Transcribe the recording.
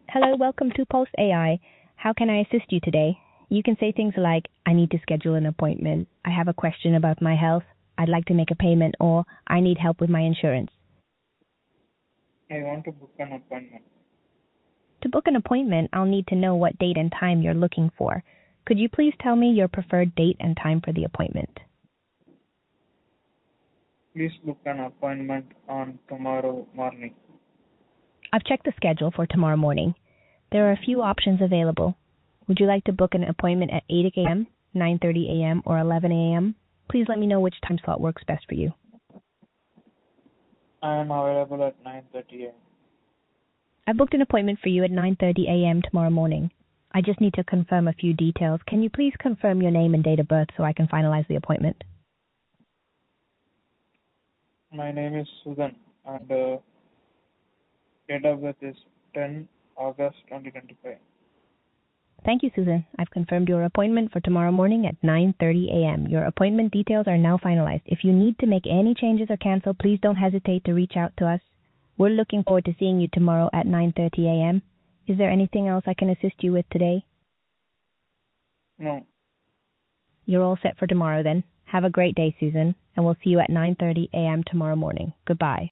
Hello, welcome to Pulse AI. How can I assist you today? You can say things like, I need to schedule an appointment, I have a question about my health, I'd like to make a payment, or I need help with my insurance. I want to book an appointment. To book an appointment, I'll need to know what date and time you're looking for. Could you please tell me your preferred date and time for the appointment? Please book an appointment on tomorrow morning. I've checked the schedule for tomorrow morning. There are a few options available. Would you like to book an appointment at 8 a.m., 9:30 a.m., or 11 a.m.? Please let me know which time slot works best for you. I am available at 9:30 a.m. I booked an appointment for you at 9:30 a.m. tomorrow morning. I just need to confirm a few details. Can you please confirm your name and date of birth so I can finalize the appointment? My name is Susan and date of birth is 10 August 2025. Thank you, Susan. I've confirmed your appointment for tomorrow morning at 9:30 a.m. Your appointment details are now finalized. If you need to make any changes or cancel, please don't hesitate to reach out to us. We're looking forward to seeing you tomorrow at 9:30 a.m. Is there anything else I can assist you with today? No. You're all set for tomorrow then. Have a great day, Susan, and we'll see you at 9:30 a.m. tomorrow morning. Goodbye.